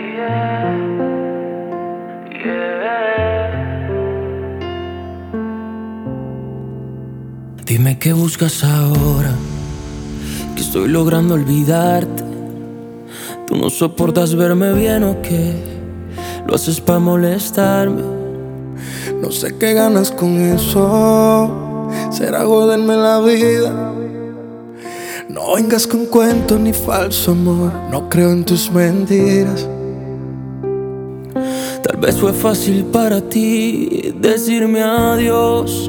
yeah, yeah. Dime qué buscas ahora, que estoy logrando olvidarte. Tú no soportas verme bien o qué, lo haces pa' molestarme. No sé qué ganas con eso, será joderme la vida. No vengas con cuentos ni falso amor, no creo en tus mentiras. Tal vez fue fácil para ti decirme adiós.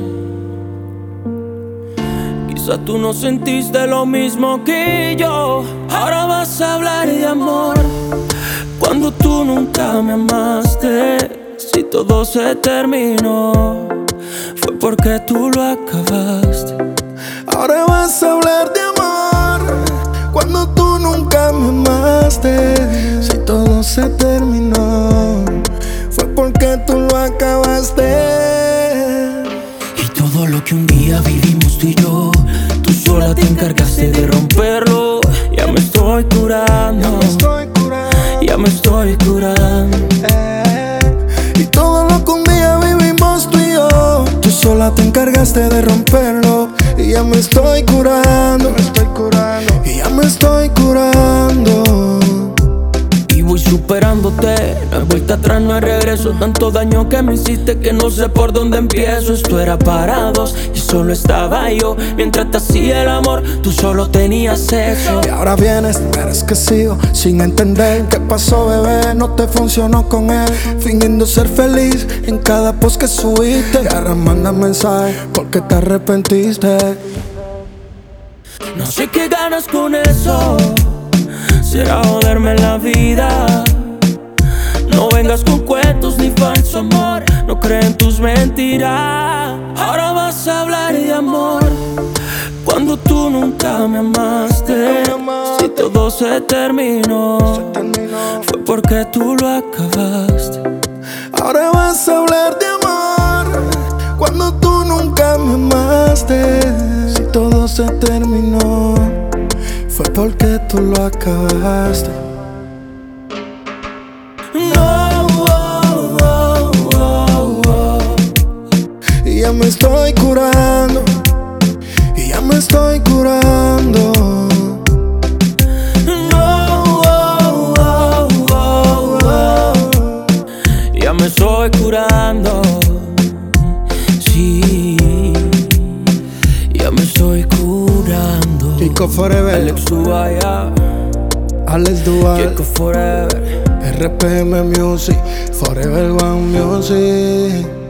Quizá tú no sentiste lo mismo que yo. Ahora vas a hablar de amor cuando tú nunca me amaste. Si todo se terminó, fue porque tú lo acabaste. Ahora vas a hablar de amor cuando tú nunca me amaste. Si todo se terminó, fue porque tú lo acabaste. Y todo lo que un día vivimos tú y yo, tú sola te encargaste de romperlo. Ya me estoy curando, ya me estoy curando. Y todo lo que un día vivimos tú y yo, tú sola te encargaste de romperlo. Y ya me estoy curando, y ya me estoy curando. Y voy superándote, no hay vuelta atrás, no hay regreso. Tanto daño que me hiciste que no sé por dónde empiezo. Esto era para dos y solo estaba yo. Mientras te hacía el amor, tú solo tenías sexo. Y ahora vienes, pero es que sigo sin entender qué pasó, bebé, no te funcionó con él. Fingiendo ser feliz en cada post que subiste. Y ahora manda mensaje porque te arrepentiste. No sé qué ganas con eso, será joderme la vida. No vengas con cuentos ni falso amor, no creo en tus mentiras. Ahora vas a hablar de amor cuando tú nunca me amaste. Si todo se terminó, fue porque tú lo acabaste. Ahora vas a hablar de amor cuando tú nunca me amaste. Si todo se terminó, fue porque tú lo acabaste. No, oh, oh, oh, oh. Y ya me estoy curando, y ya me estoy curando. No, oh, oh, oh, oh. Ya me estoy curando. Sí, ya me estoy curando. Kiko Forever, Alex Ubaya, Alex Dual, Kiko Forever. RPM Music, Forever One Music.